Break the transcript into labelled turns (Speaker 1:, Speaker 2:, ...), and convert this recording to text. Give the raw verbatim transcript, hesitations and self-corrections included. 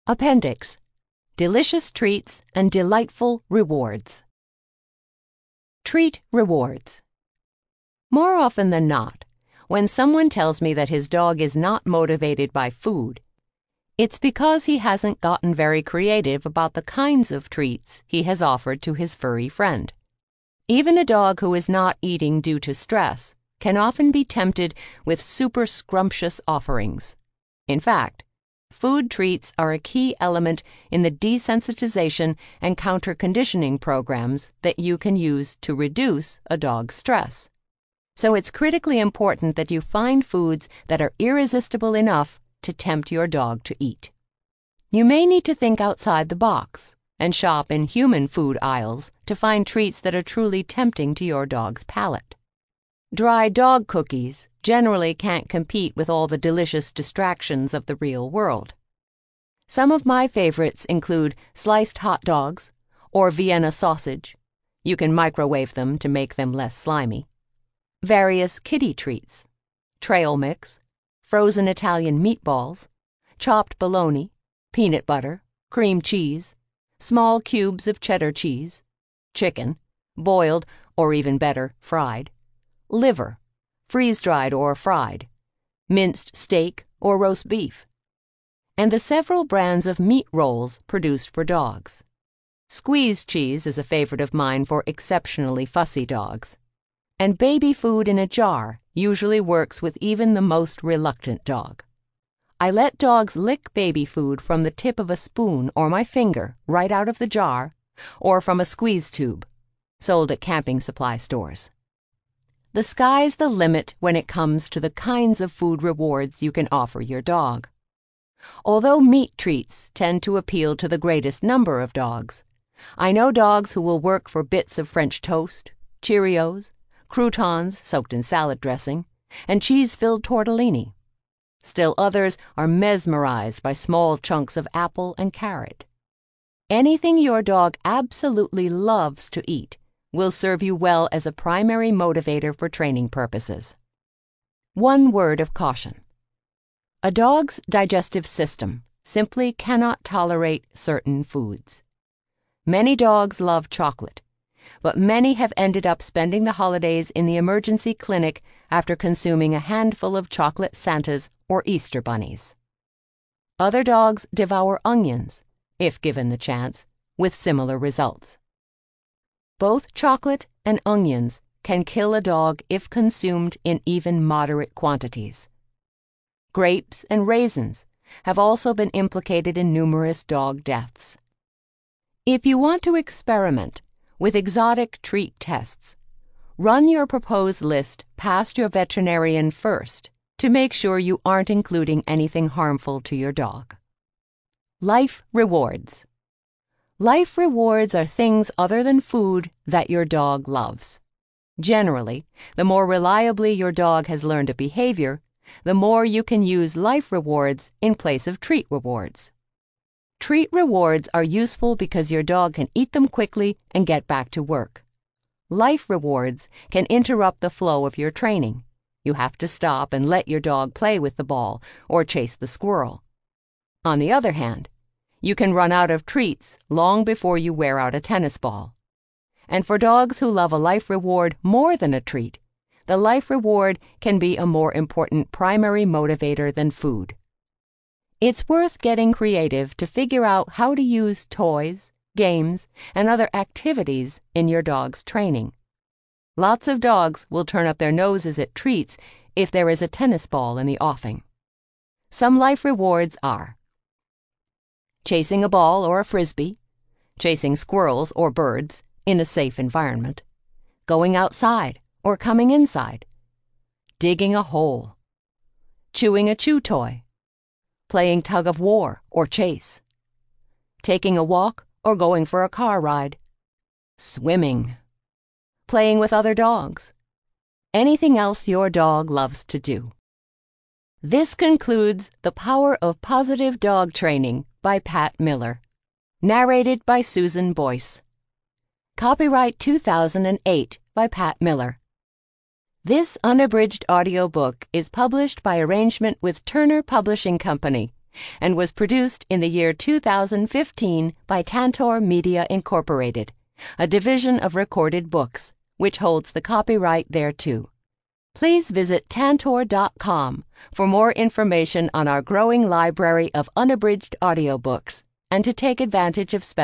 Speaker 1: Appendix: Delicious treats and delightful rewards. Treat rewards. More often than not, when someone tells me that his dog is not motivated by food, it's because he hasn't gotten very creative about the kinds of treats he has offered to his furry friend. Even a dog who is not eating due to stress can often be tempted with super scrumptious offerings. In fact, food treats are a key element in the desensitization and counter-conditioning programs that you can use to reduce a dog's stress. So it's critically important that you find foods that are irresistible enough to tempt your dog to eat. You may need to think outside the box and shop in human food aisles to find treats that are truly tempting to your dog's palate. Dry dog cookies generally can't compete with all the delicious distractions of the real world. Some of my favorites include sliced hot dogs or Vienna sausage. You can microwave them to make them less slimy. Various kitty treats, trail mix, frozen Italian meatballs, chopped bologna, peanut butter, cream cheese, small cubes of cheddar cheese, chicken, boiled or even better, fried, liver, freeze-dried or fried, minced steak or roast beef, and the several brands of meat rolls produced for dogs. Squeezed cheese is a favorite of mine for exceptionally fussy dogs, and baby food in a jar usually works with even the most reluctant dog. I let dogs lick baby food from the tip of a spoon or my finger right out of the jar or from a squeeze tube, sold at camping supply stores. The sky's the limit when it comes to the kinds of food rewards you can offer your dog. Although meat treats tend to appeal to the greatest number of dogs, I know dogs who will work for bits of French toast, Cheerios, croutons soaked in salad dressing, and cheese-filled tortellini. Still others are mesmerized by small chunks of apple and carrot. Anything your dog absolutely loves to eat will serve you well as a primary motivator for training purposes. One word of caution. A dog's digestive system simply cannot tolerate certain foods. Many dogs love chocolate, but many have ended up spending the holidays in the emergency clinic after consuming a handful of chocolate Santas or Easter bunnies. Other dogs devour onions, if given the chance, with similar results. Both chocolate and onions can kill a dog if consumed in even moderate quantities. Grapes and raisins have also been implicated in numerous dog deaths. If you want to experiment with exotic treat tests, run your proposed list past your veterinarian first to make sure you aren't including anything harmful to your dog. Life rewards. Life rewards are things other than food that your dog loves. Generally, the more reliably your dog has learned a behavior, the more you can use life rewards in place of treat rewards. Treat rewards are useful because your dog can eat them quickly and get back to work. Life rewards can interrupt the flow of your training. You have to stop and let your dog play with the ball or chase the squirrel. On the other hand, you can run out of treats long before you wear out a tennis ball. And for dogs who love a life reward more than a treat, the life reward can be a more important primary motivator than food. It's worth getting creative to figure out how to use toys, games, and other activities in your dog's training. Lots of dogs will turn up their noses at treats if there is a tennis ball in the offing. Some life rewards are chasing a ball or a frisbee, chasing squirrels or birds in a safe environment, going outside or coming inside, digging a hole, chewing a chew toy, playing tug of war or chase, taking a walk or going for a car ride, swimming, playing with other dogs, anything else your dog loves to do. This concludes The Power of Positive Dog Training by Pat Miller. Narrated by Susan Boyce. Copyright two thousand eight by Pat Miller. This unabridged audiobook is published by arrangement with Turner Publishing Company and was produced in the year two thousand fifteen by Tantor Media Incorporated, a division of Recorded Books, which holds the copyright thereto. Please visit tantor dot com for more information on our growing library of unabridged audiobooks and to take advantage of special